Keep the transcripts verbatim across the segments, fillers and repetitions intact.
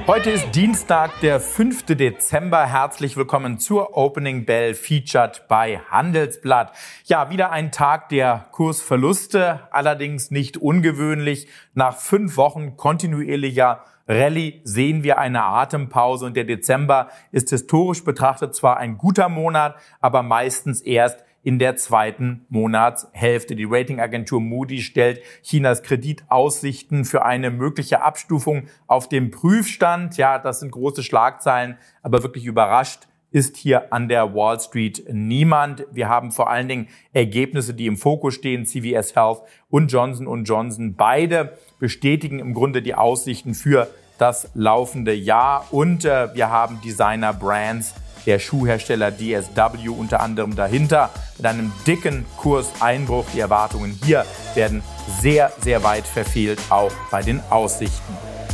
Heute ist Dienstag, der fünfte Dezember. Herzlich willkommen zur Opening Bell Featured bei Handelsblatt. Ja, wieder ein Tag der Kursverluste, allerdings nicht ungewöhnlich. Nach fünf Wochen kontinuierlicher Rallye sehen wir eine Atempause und der Dezember ist historisch betrachtet zwar ein guter Monat, aber meistens erst in der zweiten Monatshälfte. Die Ratingagentur Moody's stellt Chinas Kreditaussichten für eine mögliche Abstufung auf dem Prüfstand. Ja, das sind große Schlagzeilen, aber wirklich überrascht ist hier an der Wall Street niemand. Wir haben vor allen Dingen Ergebnisse, die im Fokus stehen. C V S Health und Johnson und Johnson. Beide bestätigen im Grunde die Aussichten für das laufende Jahr. Und äh, wir haben Designer Brands, der Schuhhersteller D S W unter anderem dahinter, mit einem dicken Kurseinbruch. Die Erwartungen hier werden sehr, sehr weit verfehlt, auch bei den Aussichten.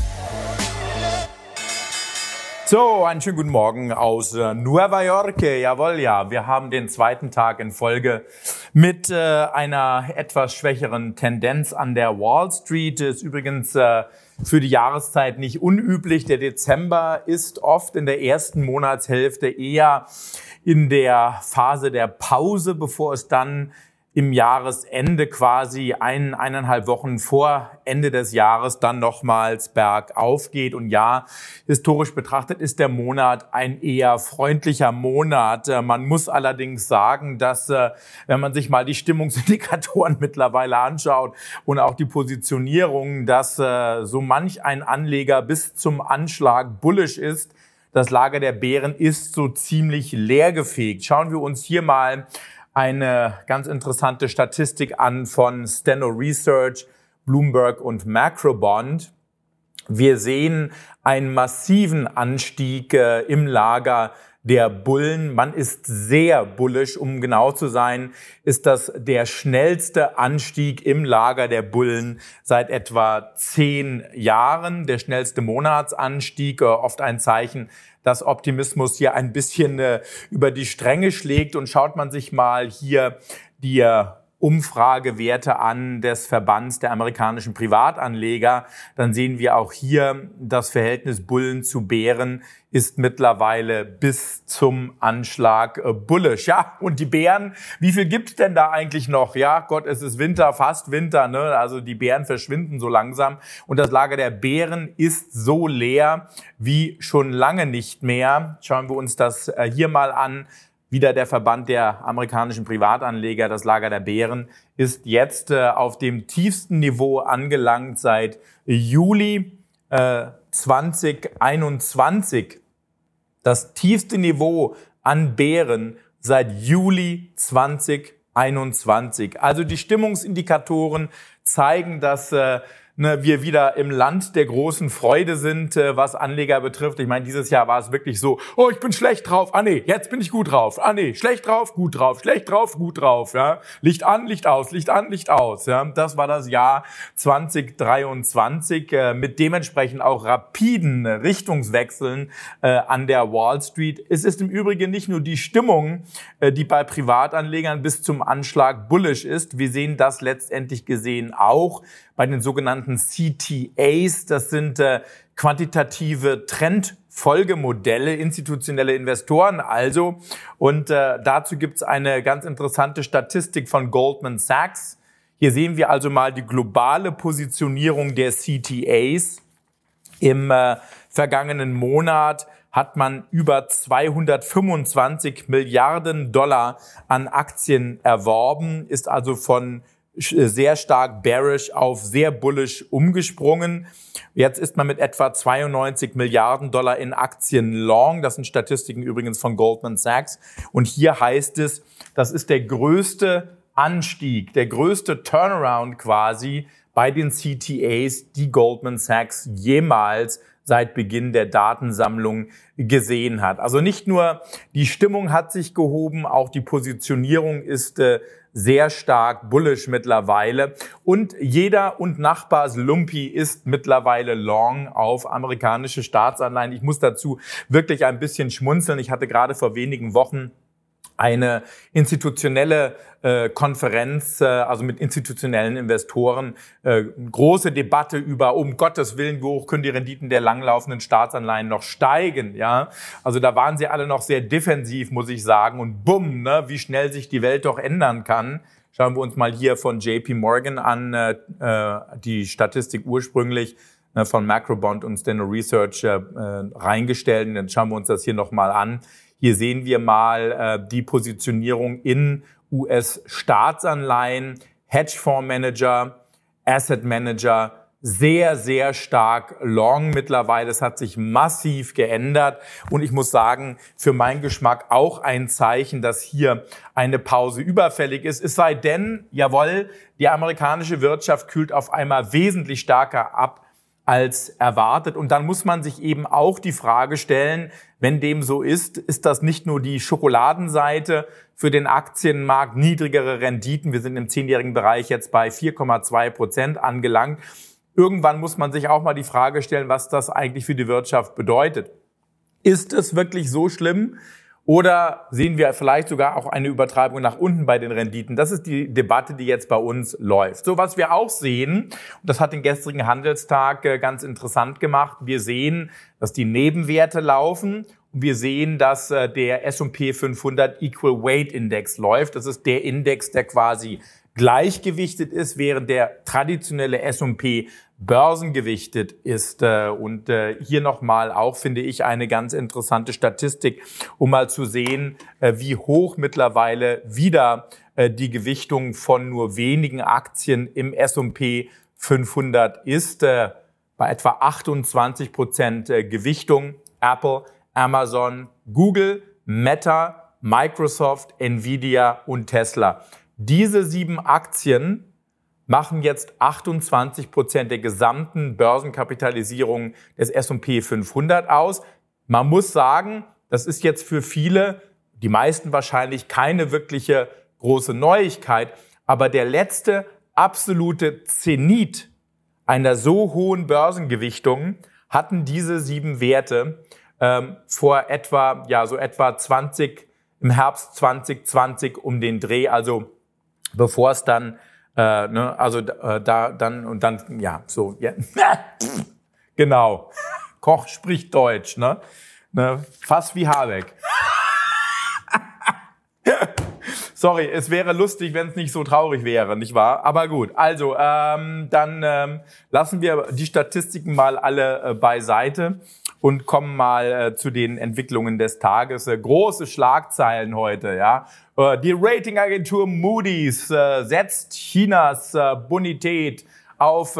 So, einen schönen guten Morgen aus äh, Nueva York. Jawohl, ja, wir haben den zweiten Tag in Folge mit äh, einer etwas schwächeren Tendenz an der Wall Street. Ist übrigens äh, für die Jahreszeit nicht unüblich. Der Dezember ist oft in der ersten Monatshälfte eher in der Phase der Pause, bevor es dann im Jahresende quasi ein, eineinhalb Wochen vor Ende des Jahres dann nochmals bergauf geht. Und ja, historisch betrachtet ist der Monat ein eher freundlicher Monat. Man muss allerdings sagen, dass, wenn man sich mal die Stimmungsindikatoren mittlerweile anschaut und auch die Positionierung, dass so manch ein Anleger bis zum Anschlag bullish ist. Das Lager der Bären ist so ziemlich leergefegt. Schauen wir uns hier mal eine ganz interessante Statistik an von Steno Research, Bloomberg und Macrobond. Wir sehen einen massiven Anstieg äh, im Lager der Bullen. Man ist sehr bullish, um genau zu sein, ist das der schnellste Anstieg im Lager der Bullen seit etwa zehn Jahren. Der schnellste Monatsanstieg, äh, oft ein Zeichen, dass Optimismus hier ein bisschen äh, über die Stränge schlägt. Und schaut man sich mal hier die äh, Umfragewerte an des Verbands der amerikanischen Privatanleger, dann sehen wir auch hier, das Verhältnis Bullen zu Bären ist mittlerweile bis zum Anschlag äh, bullish. Ja, und die Bären, wie viel gibt's denn da eigentlich noch? Ja, Gott, es ist Winter, fast Winter, ne? Also die Bären verschwinden so langsam. Und das Lager der Bären ist so leer wie schon lange nicht mehr. Schauen wir uns das äh, hier mal an. Wieder der Verband der amerikanischen Privatanleger, das Lager der Bären, ist jetzt äh, auf dem tiefsten Niveau angelangt seit Juli äh, zwanzig einundzwanzig. Das tiefste Niveau an Bären seit Juli zwanzig einundzwanzig. Also die Stimmungsindikatoren zeigen, dass äh, Ne, wir wieder im Land der großen Freude sind, äh, was Anleger betrifft. Ich meine, dieses Jahr war es wirklich so, oh, ich bin schlecht drauf, ah nee, jetzt bin ich gut drauf, ah nee, schlecht drauf, gut drauf, schlecht drauf, gut drauf, ja. Licht an, Licht aus, Licht an, Licht aus, ja. Das war das Jahr zwanzig dreiundzwanzig, äh, mit dementsprechend auch rapiden Richtungswechseln äh, an der Wall Street. Es ist im Übrigen nicht nur die Stimmung, äh, die bei Privatanlegern bis zum Anschlag bullish ist. Wir sehen das letztendlich gesehen auch bei den sogenannten C T As, das sind äh, quantitative Trendfolgemodelle, institutionelle Investoren also. Und äh, dazu gibt's eine ganz interessante Statistik von Goldman Sachs. Hier sehen wir also mal die globale Positionierung der C T As. Im äh, vergangenen Monat hat man über zweihundertfünfundzwanzig Milliarden Dollar an Aktien erworben, ist also von sehr stark bearish auf sehr bullish umgesprungen. Jetzt ist man mit etwa zweiundneunzig Milliarden Dollar in Aktien long. Das sind Statistiken übrigens von Goldman Sachs. Und hier heißt es, das ist der größte Anstieg, der größte Turnaround quasi bei den C T As, die Goldman Sachs jemals seit Beginn der Datensammlung gesehen hat. Also nicht nur die Stimmung hat sich gehoben, auch die Positionierung ist äh, sehr stark bullish mittlerweile. Und jeder und Nachbar Lumpi ist mittlerweile long auf amerikanische Staatsanleihen. Ich muss dazu wirklich ein bisschen schmunzeln. Ich hatte gerade vor wenigen Wochen eine institutionelle äh, Konferenz, äh, also mit institutionellen Investoren, äh, große Debatte über, um Gottes Willen, wie hoch können die Renditen der langlaufenden Staatsanleihen noch steigen, ja? Also da waren sie alle noch sehr defensiv, muss ich sagen, und bumm, ne, wie schnell sich die Welt doch ändern kann. Schauen wir uns mal hier von J P Morgan an, äh, die Statistik ursprünglich äh, von Macrobond und Steno Research äh, reingestellt. Und dann schauen wir uns das hier nochmal an. Hier sehen wir mal äh, die Positionierung in U S-Staatsanleihen, Hedgefondsmanager, Asset Manager, sehr, sehr stark long mittlerweile. Es hat sich massiv geändert und ich muss sagen, für meinen Geschmack auch ein Zeichen, dass hier eine Pause überfällig ist. Es sei denn, jawohl, die amerikanische Wirtschaft kühlt auf einmal wesentlich stärker ab als erwartet. Und dann muss man sich eben auch die Frage stellen, wenn dem so ist, ist das nicht nur die Schokoladenseite für den Aktienmarkt, niedrigere Renditen. Wir sind im zehnjährigen Bereich jetzt bei vier Komma zwei Prozent angelangt. Irgendwann muss man sich auch mal die Frage stellen, was das eigentlich für die Wirtschaft bedeutet. Ist es wirklich so schlimm? Oder sehen wir vielleicht sogar auch eine Übertreibung nach unten bei den Renditen? Das ist die Debatte, die jetzt bei uns läuft. So, was wir auch sehen, und das hat den gestrigen Handelstag ganz interessant gemacht, wir sehen, dass die Nebenwerte laufen und wir sehen, dass der S und P fünfhundert Equal Weight Index läuft. Das ist der Index, der quasi gleichgewichtet ist, während der traditionelle S und P börsengewichtet ist. Und hier nochmal auch, finde ich, eine ganz interessante Statistik, um mal zu sehen, wie hoch mittlerweile wieder die Gewichtung von nur wenigen Aktien im S und P fünfhundert ist. Bei etwa achtundzwanzig Prozent Gewichtung. Apple, Amazon, Google, Meta, Microsoft, Nvidia und Tesla. Diese sieben Aktien machen jetzt achtundzwanzig Prozent der gesamten Börsenkapitalisierung des S und P fünfhundert aus. Man muss sagen, das ist jetzt für viele, die meisten wahrscheinlich, keine wirkliche große Neuigkeit. Aber der letzte absolute Zenit einer so hohen Börsengewichtung hatten diese sieben Werte ähm, vor etwa, ja, so etwa zwanzig, im Herbst zwanzig zwanzig um den Dreh, also bevor es dann, äh, ne, also äh, da dann und dann, ja, so, ja, genau. Koch spricht Deutsch, ne, ne, fast wie Habeck. Sorry, es wäre lustig, wenn es nicht so traurig wäre, nicht wahr? Aber gut, also ähm, dann ähm, lassen wir die Statistiken mal alle äh, beiseite und kommen mal äh, zu den Entwicklungen des Tages. Äh, große Schlagzeilen heute, ja. Äh, die Ratingagentur Moody's äh, setzt Chinas äh, Bonität auf äh,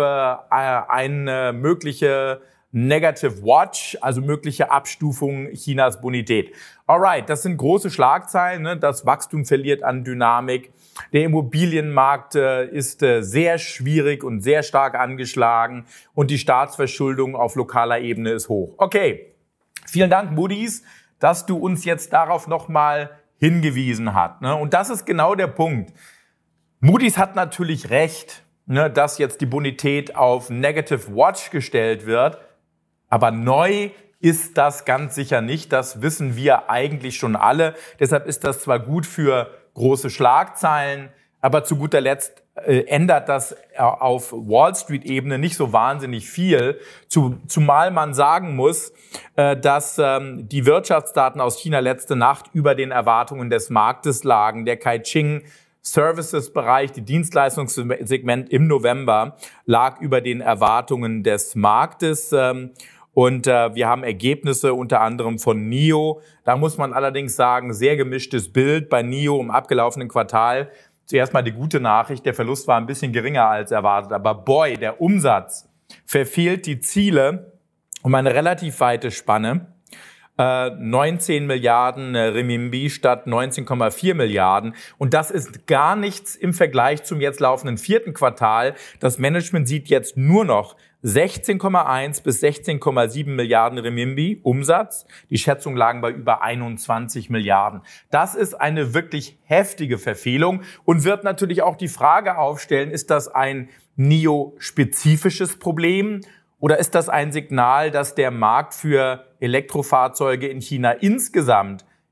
eine mögliche Negative Watch, also mögliche Abstufung Chinas Bonität. Alright, das sind große Schlagzeilen, ne? Das Wachstum verliert an Dynamik. Der Immobilienmarkt äh, ist äh, sehr schwierig und sehr stark angeschlagen und die Staatsverschuldung auf lokaler Ebene ist hoch. Okay, vielen Dank Moody's, dass du uns jetzt darauf nochmal hingewiesen hast. Ne? Und das ist genau der Punkt. Moody's hat natürlich recht, ne, dass jetzt die Bonität auf Negative Watch gestellt wird. Aber neu ist das ganz sicher nicht. Das wissen wir eigentlich schon alle. Deshalb ist das zwar gut für große Schlagzeilen, aber zu guter Letzt äh, ändert das auf Wall Street-Ebene nicht so wahnsinnig viel. Zu, zumal man sagen muss, äh, dass ähm, die Wirtschaftsdaten aus China letzte Nacht über den Erwartungen des Marktes lagen. Der Caixin Services-Bereich, die Dienstleistungssegment im November lag über den Erwartungen des Marktes. Ähm, Und äh, wir haben Ergebnisse unter anderem von N I O. Da muss man allerdings sagen, sehr gemischtes Bild bei N I O im abgelaufenen Quartal. Zuerst mal die gute Nachricht, der Verlust war ein bisschen geringer als erwartet. Aber boy, der Umsatz verfehlt die Ziele um eine relativ weite Spanne. Äh, neunzehn Milliarden Renminbi statt neunzehn Komma vier Milliarden. Und das ist gar nichts im Vergleich zum jetzt laufenden vierten Quartal. Das Management sieht jetzt nur noch sechzehn Komma eins bis sechzehn Komma sieben Milliarden Renminbi Umsatz. Die Schätzungen lagen bei über einundzwanzig Milliarden. Das ist eine wirklich heftige Verfehlung und wird natürlich auch die Frage aufstellen, ist das ein N I O-spezifisches Problem? Oder ist das ein Signal, dass der Markt für Elektrofahrzeuge in China insgesamt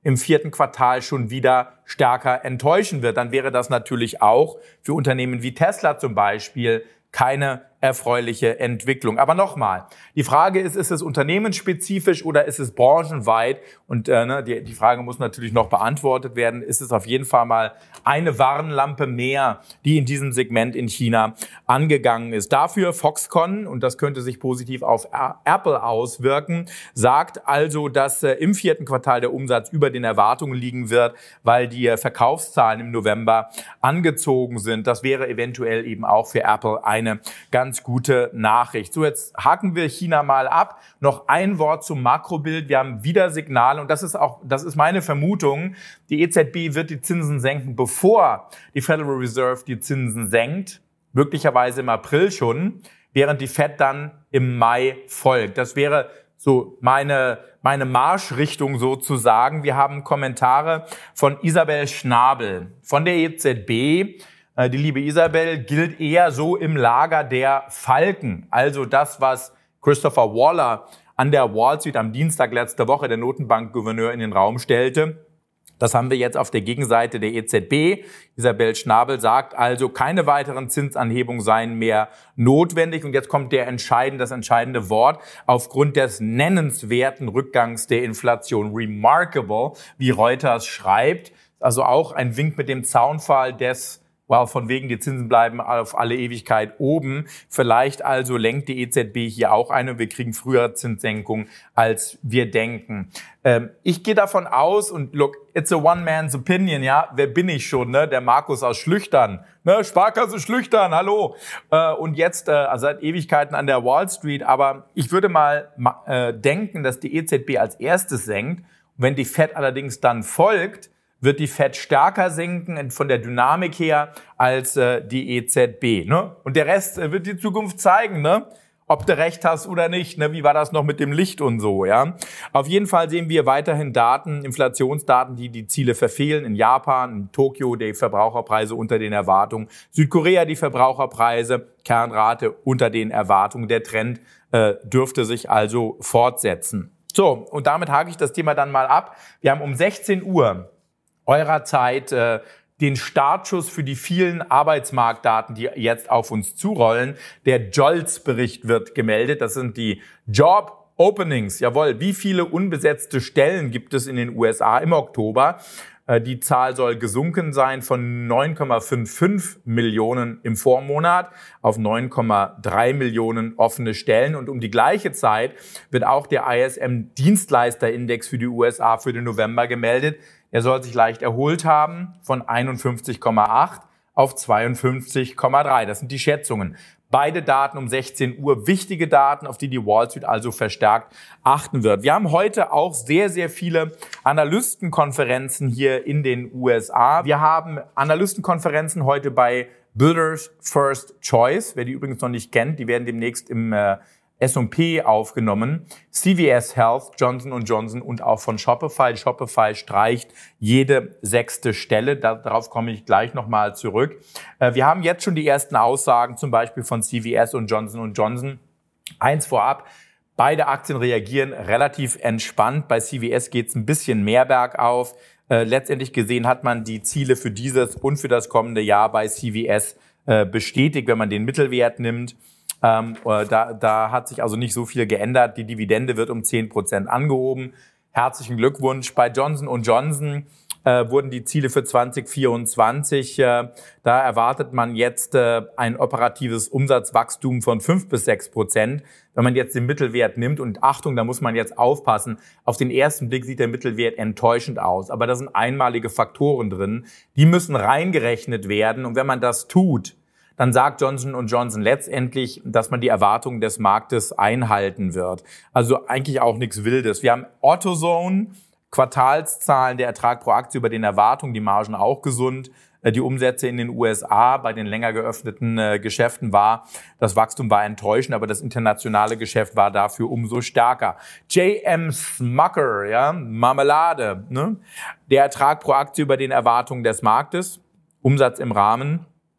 im vierten Quartal schon wieder stärker enttäuschen wird. Dann wäre das natürlich auch für Unternehmen wie Tesla zum Beispiel keine erfreuliche Entwicklung. Aber nochmal, die Frage ist, ist es unternehmensspezifisch oder ist es branchenweit? Und äh, ne, die, die Frage muss natürlich noch beantwortet werden. Ist es auf jeden Fall mal eine Warnlampe mehr, die in diesem Segment in China angegangen ist. Dafür Foxconn, und das könnte sich positiv auf Apple auswirken, sagt also, dass äh, im vierten Quartal der Umsatz über den Erwartungen liegen wird, weil die äh, Verkaufszahlen im November angezogen sind. Das wäre eventuell eben auch für Apple eine ganz gute Nachricht. So, jetzt haken wir China mal ab. Noch ein Wort zum Makrobild. Wir haben wieder Signale, und das ist auch, das ist meine Vermutung. Die E Z B wird die Zinsen senken, bevor die Federal Reserve die Zinsen senkt. Möglicherweise im April schon, während die Fed dann im Mai folgt. Das wäre so meine, meine Marschrichtung sozusagen. Wir haben Kommentare von Isabel Schnabel von der E Z B. Die liebe Isabel gilt eher so im Lager der Falken. Also das, was Christopher Waller an der Wall Street am Dienstag letzte Woche, der Notenbankgouverneur, in den Raum stellte. Das haben wir jetzt auf der Gegenseite der E Z B. Isabel Schnabel sagt also, keine weiteren Zinsanhebungen seien mehr notwendig. Und jetzt kommt der entscheidende, das entscheidende Wort. Aufgrund des nennenswerten Rückgangs der Inflation. Remarkable, wie Reuters schreibt. Also auch ein Wink mit dem Zaunpfahl des Well, von wegen, die Zinsen bleiben auf alle Ewigkeit oben. Vielleicht also lenkt die E Z B hier auch ein und wir kriegen früher Zinssenkungen, als wir denken. Ähm, ich gehe davon aus, und look, it's a one man's opinion, ja, wer bin ich schon, ne? Der Markus aus Schlüchtern, ne? Sparkasse Schlüchtern, hallo. Äh, und jetzt äh, also seit Ewigkeiten an der Wall Street, aber ich würde mal äh, denken, dass die E Z B als erstes senkt. Und wenn die Fed allerdings dann folgt, wird die Fed stärker sinken von der Dynamik her als äh, die E Z B. Ne? Und der Rest äh, wird die Zukunft zeigen, ne? Ob du recht hast oder nicht. Ne? Wie war das noch mit dem Licht und so? Ja? Auf jeden Fall sehen wir weiterhin Daten, Inflationsdaten, die die Ziele verfehlen. In Japan, in Tokio die Verbraucherpreise unter den Erwartungen. Südkorea die Verbraucherpreise, Kernrate unter den Erwartungen. Der Trend äh, dürfte sich also fortsetzen. So, und damit hake ich das Thema dann mal ab. Wir haben um sechzehn Uhr eurer Zeit äh, den Startschuss für die vielen Arbeitsmarktdaten, die jetzt auf uns zurollen. Der J O L T S-Bericht wird gemeldet. Das sind die Job Openings. Jawohl, wie viele unbesetzte Stellen gibt es in den U S A im Oktober? Äh, die Zahl soll gesunken sein von neun Komma fünfundfünfzig Millionen im Vormonat auf neun Komma drei Millionen offene Stellen. Und um die gleiche Zeit wird auch der I S M-Dienstleisterindex für die U S A für den November gemeldet. Er soll sich leicht erholt haben von einundfünfzig Komma acht auf zweiundfünfzig Komma drei. Das sind die Schätzungen. Beide Daten um sechzehn Uhr, wichtige Daten, auf die die Wall Street also verstärkt achten wird. Wir haben heute auch sehr, sehr viele Analystenkonferenzen hier in den U S A. Wir haben Analystenkonferenzen heute bei Builders First Choice. Wer die übrigens noch nicht kennt, die werden demnächst im äh, S und P aufgenommen, C V S Health, Johnson und Johnson und auch von Shopify. Shopify streicht jede sechste Stelle. Darauf komme ich gleich nochmal zurück. Wir haben jetzt schon die ersten Aussagen, zum Beispiel von C V S und Johnson und Johnson. Eins vorab, beide Aktien reagieren relativ entspannt. Bei C V S geht es ein bisschen mehr bergauf. Letztendlich gesehen hat man die Ziele für dieses und für das kommende Jahr bei C V S bestätigt, wenn man den Mittelwert nimmt. Ähm, da, da hat sich also nicht so viel geändert. Die Dividende wird um zehn Prozent angehoben. Herzlichen Glückwunsch. Bei Johnson und Johnson äh, wurden die Ziele für zwanzig vierundzwanzig. Äh, da erwartet man jetzt äh, ein operatives Umsatzwachstum von fünf bis sechs Prozent. Wenn man jetzt den Mittelwert nimmt, und Achtung, da muss man jetzt aufpassen, auf den ersten Blick sieht der Mittelwert enttäuschend aus. Aber da sind einmalige Faktoren drin. Die müssen reingerechnet werden. Und wenn man das tut, dann sagt Johnson und Johnson letztendlich, dass man die Erwartungen des Marktes einhalten wird. Also eigentlich auch nichts Wildes. Wir haben AutoZone, Quartalszahlen, der Ertrag pro Aktie über den Erwartungen, die Margen auch gesund. Die Umsätze in den U S A bei den länger geöffneten äh, Geschäften war, das Wachstum war enttäuschend, aber das internationale Geschäft war dafür umso stärker. J M Smucker, ja, Marmelade, ne? Der Ertrag pro Aktie über den Erwartungen des Marktes, Umsatz im Rahmen.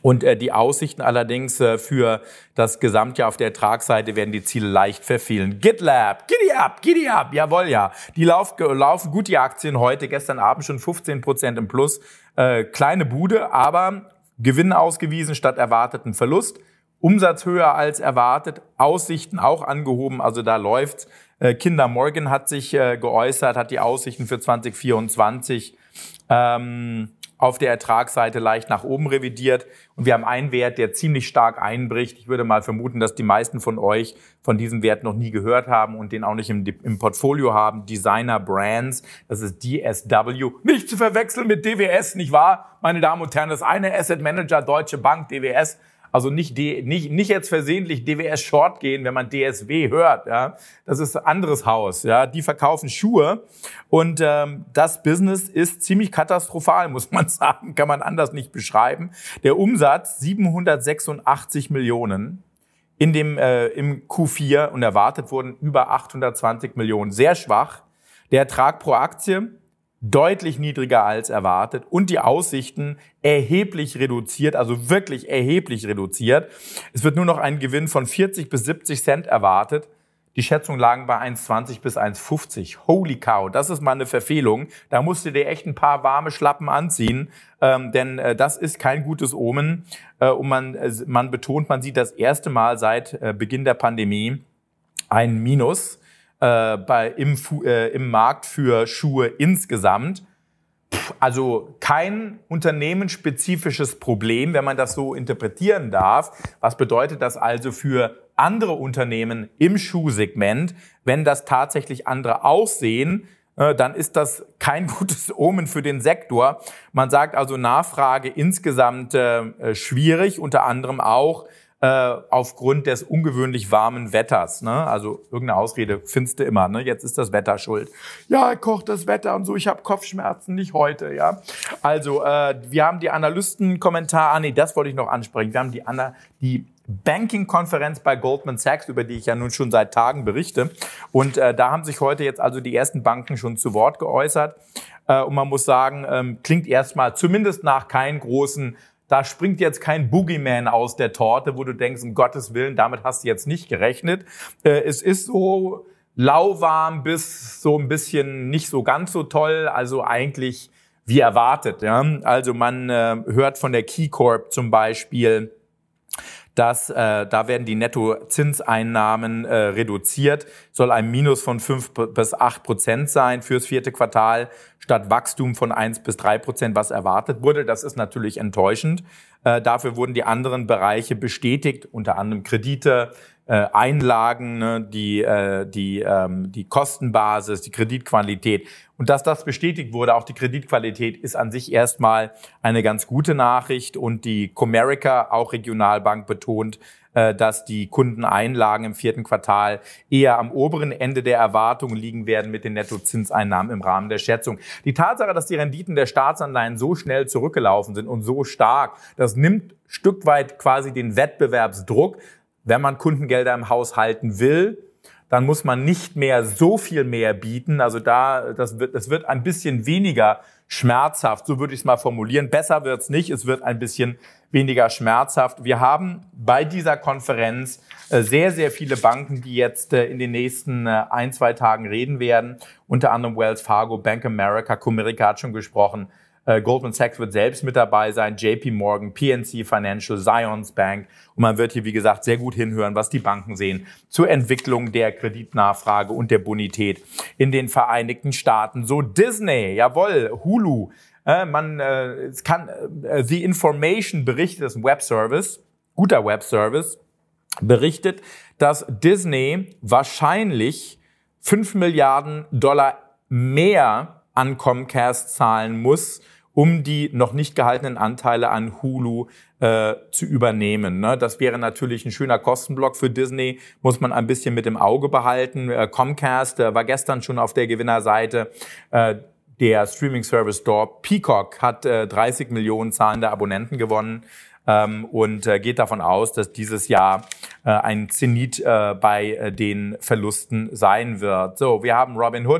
Und äh, die Aussichten allerdings äh, für das Gesamtjahr auf der Ertragsseite werden die Ziele leicht verfehlen. GitLab, giddy up, giddy up, jawohl, ja. Die lauf, laufen gut, die Aktien heute, gestern Abend schon fünfzehn Prozent im Plus. Äh, kleine Bude, aber Gewinn ausgewiesen statt erwarteten Verlust. Umsatz höher als erwartet, Aussichten auch angehoben, also da läuft's. Äh, Kinder Morgan hat sich äh, geäußert, hat die Aussichten für zwanzig vierundzwanzig ähm, auf der Ertragsseite leicht nach oben revidiert. Und wir haben einen Wert, der ziemlich stark einbricht. Ich würde mal vermuten, dass die meisten von euch von diesem Wert noch nie gehört haben und den auch nicht im, im Portfolio haben. Designer Brands, das ist D S W. Nicht zu verwechseln mit D W S, nicht wahr? Meine Damen und Herren, das eine Asset Manager, Deutsche Bank, D W S. Also nicht, D, nicht, nicht jetzt versehentlich D W S Short gehen, wenn man D S W hört. Ja, das ist ein anderes Haus. Ja, die verkaufen Schuhe und ähm, das Business ist ziemlich katastrophal, muss man sagen, kann man anders nicht beschreiben. Der Umsatz siebenhundertsechsundachtzig Millionen in dem äh, im Q vier und erwartet wurden über achthundertzwanzig Millionen, sehr schwach. Der Ertrag pro Aktie deutlich niedriger als erwartet und die Aussichten erheblich reduziert, also wirklich erheblich reduziert. Es wird nur noch ein Gewinn von vierzig bis siebzig Cent erwartet. Die Schätzungen lagen bei eins zwanzig bis eins fünfzig. Holy cow, das ist mal eine Verfehlung. Da musst du dir echt ein paar warme Schlappen anziehen, ähm, denn äh, das ist kein gutes Omen. Äh, und man, äh, man betont, man sieht das erste Mal seit äh, Beginn der Pandemie ein Minus Äh, bei, im, äh, im Markt für Schuhe insgesamt. Pff, also kein unternehmensspezifisches Problem, wenn man das so interpretieren darf. Was bedeutet das also für andere Unternehmen im Schuhsegment? Wenn das tatsächlich andere auch sehen, äh, dann ist das kein gutes Omen für den Sektor. Man sagt also Nachfrage insgesamt äh, schwierig, unter anderem auch Äh, aufgrund des ungewöhnlich warmen Wetters. Ne? Also irgendeine Ausrede findest du immer. Ne? Jetzt ist das Wetter schuld. Ja, kocht das Wetter und so. Ich habe Kopfschmerzen, nicht heute. Ja. Also äh, wir haben die Analystenkommentare. Ah nee, das wollte ich noch ansprechen. Wir haben die, Ana- die Banking-Konferenz bei Goldman Sachs, über die ich ja nun schon seit Tagen berichte. Und äh, da haben sich heute jetzt also die ersten Banken schon zu Wort geäußert. Äh, und man muss sagen, ähm, klingt erstmal zumindest nach keinen großen. Da springt jetzt kein Boogeyman aus der Torte, wo du denkst, um Gottes Willen, damit hast du jetzt nicht gerechnet. Äh, es ist so lauwarm bis so ein bisschen nicht so ganz so toll, also eigentlich wie erwartet. Ja? Also man äh, hört von der KeyCorp zum Beispiel, dass äh, da werden die Nettozinseinnahmen äh, reduziert, soll ein Minus von fünf bis acht Prozent sein fürs vierte Quartal, statt Wachstum von eins bis drei Prozent, was erwartet wurde. Das ist natürlich enttäuschend. Äh, dafür wurden die anderen Bereiche bestätigt, unter anderem Kredite, äh, Einlagen, ne, die, äh, die, ähm, die Kostenbasis, die Kreditqualität. Und dass das bestätigt wurde, auch die Kreditqualität, ist an sich erstmal eine ganz gute Nachricht. Und die Comerica, auch Regionalbank, betont, äh, dass die Kundeneinlagen im vierten Quartal eher am oberen Ende der Erwartungen liegen werden mit den Nettozinseinnahmen im Rahmen der Schätzung. Die Tatsache, dass die Renditen der Staatsanleihen so schnell zurückgelaufen sind und so stark, das nimmt ein Stück weit quasi den Wettbewerbsdruck. Wenn man Kundengelder im Haus halten will, dann muss man nicht mehr so viel mehr bieten. Also da, das wird, das wird ein bisschen weniger schmerzhaft. So würde ich es mal formulieren. Besser wird's nicht. Es wird ein bisschen weniger schmerzhaft. Wir haben bei dieser Konferenz äh, sehr, sehr viele Banken, die jetzt äh, in den nächsten äh, ein, zwei Tagen reden werden. Unter anderem Wells Fargo, Bank of America, Comerica hat schon gesprochen. Äh, Goldman Sachs wird selbst mit dabei sein, J P Morgan, P N C Financial, Zions Bank. Und man wird hier, wie gesagt, sehr gut hinhören, was die Banken sehen zur Entwicklung der Kreditnachfrage und der Bonität in den Vereinigten Staaten. So Disney, jawohl, Hulu. Äh, man, äh, es kann, äh, The Information berichtet, das ist ein Webservice, guter Webservice, berichtet, dass Disney wahrscheinlich fünf Milliarden Dollar mehr an Comcast zahlen muss, um die noch nicht gehaltenen Anteile an Hulu äh, zu übernehmen. Ne? Das wäre natürlich ein schöner Kostenblock für Disney, muss man ein bisschen mit im Auge behalten. Äh, Comcast äh, war gestern schon auf der Gewinnerseite. Äh, der Streaming-Service Store Peacock hat äh, dreißig Millionen zahlende Abonnenten gewonnen ähm, und äh, geht davon aus, dass dieses Jahr äh, ein Zenit äh, bei äh, den Verlusten sein wird. So, wir haben Robinhood.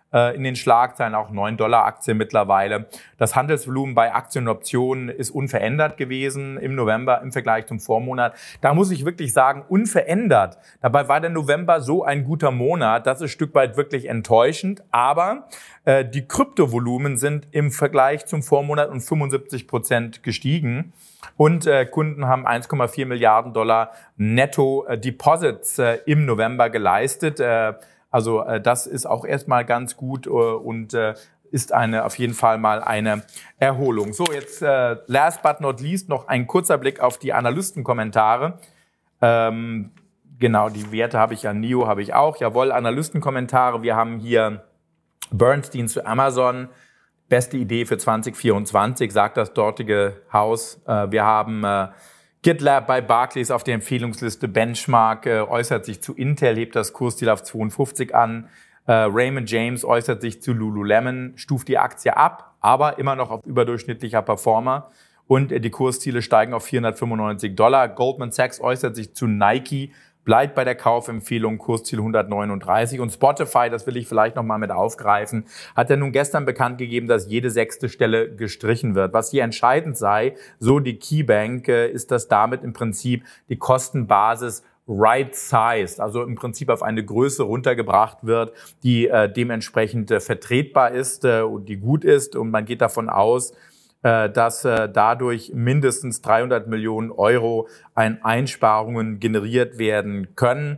in den Schlagzeilen, auch neun Dollar Aktie mittlerweile. Das Handelsvolumen bei Aktien und Optionen ist unverändert gewesen im November im Vergleich zum Vormonat. Da muss ich wirklich sagen, unverändert. Dabei war der November so ein guter Monat, das ist ein Stück weit wirklich enttäuschend. Aber äh, die Kryptovolumen sind im Vergleich zum Vormonat um fünfundsiebzig Prozent gestiegen. Und äh, Kunden haben eins Komma vier Milliarden Dollar Netto-Deposits äh, im November geleistet. Äh, Also äh, das ist auch erstmal ganz gut äh, und äh, ist eine auf jeden Fall mal eine Erholung. So, jetzt äh, last but not least noch ein kurzer Blick auf die Analystenkommentare. Ähm, genau, die Werte habe ich ja, N I O habe ich auch. Jawohl, Analystenkommentare. Wir haben hier Bernstein zu Amazon. Beste Idee für zwanzig vierundzwanzig, sagt das dortige Haus. Äh, wir haben äh, GitLab bei Barclays auf der Empfehlungsliste. Benchmark äh, äußert sich zu Intel, hebt das Kursziel auf zweiundfünfzig an. Äh, Raymond James äußert sich zu Lululemon, stuft die Aktie ab, aber immer noch auf überdurchschnittlicher Performer. Und äh, die Kursziele steigen auf vierhundertfünfundneunzig Dollar. Goldman Sachs äußert sich zu Nike, bleibt bei der Kaufempfehlung, Kursziel hundertneununddreißig. Und Spotify, das will ich vielleicht nochmal mit aufgreifen, hat ja nun gestern bekannt gegeben, dass jede sechste Stelle gestrichen wird. Was hier entscheidend sei, so die KeyBank, ist, dass damit im Prinzip die Kostenbasis right-sized, also im Prinzip auf eine Größe runtergebracht wird, die äh, dementsprechend äh, vertretbar ist äh, und die gut ist. Und man geht davon aus, dass dadurch mindestens dreihundert Millionen Euro an Einsparungen generiert werden können.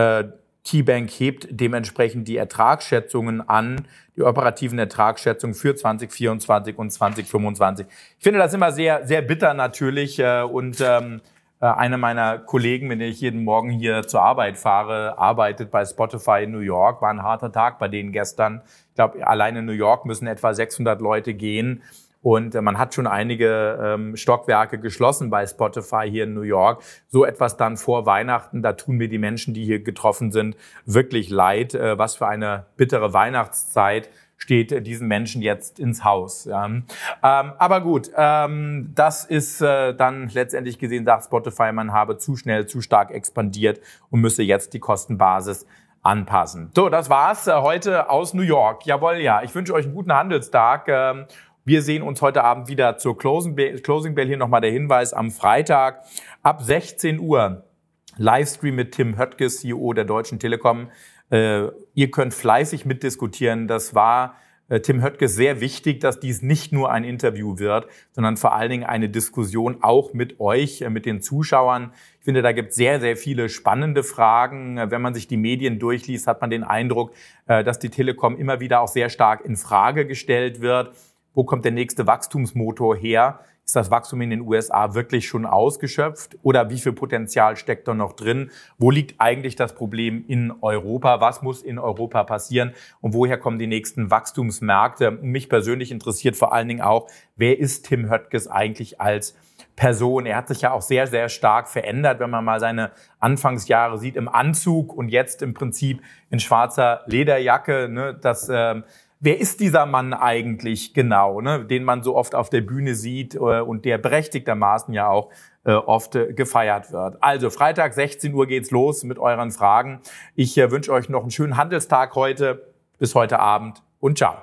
KeyBank hebt dementsprechend die Ertragsschätzungen an, die operativen Ertragsschätzungen für zwanzig vierundzwanzig und zwanzig fünfundzwanzig. Ich finde das immer sehr, sehr bitter natürlich und ähm, einer meiner Kollegen, mit denen ich jeden Morgen hier zur Arbeit fahre, arbeitet bei Spotify in New York. War ein harter Tag bei denen gestern. Ich glaube, allein in New York müssen etwa sechshundert Leute gehen. Und man hat schon einige ähm, Stockwerke geschlossen bei Spotify hier in New York. So etwas dann vor Weihnachten, da tun mir die Menschen, die hier getroffen sind, wirklich leid. Äh, was für eine bittere Weihnachtszeit steht äh, diesen Menschen jetzt ins Haus. Ja. Ähm, aber gut, ähm, das ist äh, dann letztendlich gesehen, sagt Spotify, man habe zu schnell, zu stark expandiert und müsse jetzt die Kostenbasis anpassen. So, das war's äh, heute aus New York. Jawohl, ja. Ich wünsche euch einen guten Handelstag. Ähm, Wir sehen uns heute Abend wieder zur Closing Bell. Closing Bell. Hier nochmal der Hinweis am Freitag ab sechzehn Uhr. Livestream mit Tim Höttges, C E O der Deutschen Telekom. Äh, ihr könnt fleißig mitdiskutieren. Das war äh, Tim Höttges sehr wichtig, dass dies nicht nur ein Interview wird, sondern vor allen Dingen eine Diskussion auch mit euch, äh, mit den Zuschauern. Ich finde, da gibt es sehr, sehr viele spannende Fragen. Wenn man sich die Medien durchliest, hat man den Eindruck, äh, dass die Telekom immer wieder auch sehr stark in Frage gestellt wird. Wo kommt der nächste Wachstumsmotor her? Ist das Wachstum in den U S A wirklich schon ausgeschöpft? Oder wie viel Potenzial steckt da noch drin? Wo liegt eigentlich das Problem in Europa? Was muss in Europa passieren? Und woher kommen die nächsten Wachstumsmärkte? Mich persönlich interessiert vor allen Dingen auch, wer ist Tim Höttges eigentlich als Person? Er hat sich ja auch sehr, sehr stark verändert, wenn man mal seine Anfangsjahre sieht im Anzug und jetzt im Prinzip in schwarzer Lederjacke. Ne? Das ähm, Wer ist dieser Mann eigentlich genau, ne, den man so oft auf der Bühne sieht äh, und der berechtigtermaßen ja auch äh, oft äh, gefeiert wird? Also Freitag sechzehn Uhr geht's los mit euren Fragen. Ich äh, wünsche euch noch einen schönen Handelstag heute. Bis heute Abend und ciao.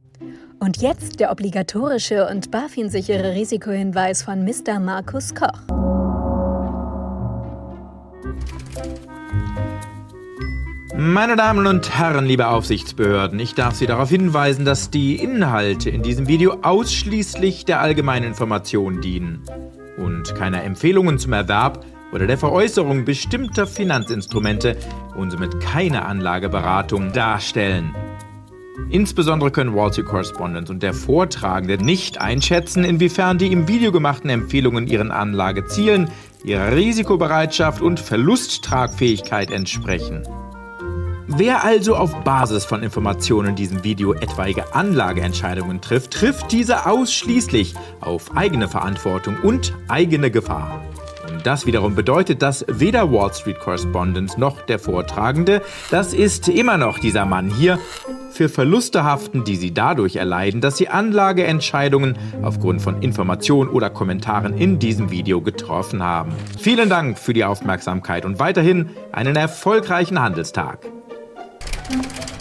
Und jetzt der obligatorische und BaFin-sichere Risikohinweis von Mister Markus Koch. Meine Damen und Herren, liebe Aufsichtsbehörden, ich darf Sie darauf hinweisen, dass die Inhalte in diesem Video ausschließlich der allgemeinen Information dienen und keine Empfehlungen zum Erwerb oder der Veräußerung bestimmter Finanzinstrumente und somit keine Anlageberatung darstellen. Insbesondere können Wall Street Correspondent und der Vortragende nicht einschätzen, inwiefern die im Video gemachten Empfehlungen ihren Anlagezielen, ihrer Risikobereitschaft und Verlusttragfähigkeit entsprechen. Wer also auf Basis von Informationen in diesem Video etwaige Anlageentscheidungen trifft, trifft diese ausschließlich auf eigene Verantwortung und eigene Gefahr. Und das wiederum bedeutet, dass weder Wall Street Correspondent noch der Vortragende, das ist immer noch dieser Mann hier, für Verluste haften, die sie dadurch erleiden, dass sie Anlageentscheidungen aufgrund von Informationen oder Kommentaren in diesem Video getroffen haben. Vielen Dank für die Aufmerksamkeit und weiterhin einen erfolgreichen Handelstag. Thank you.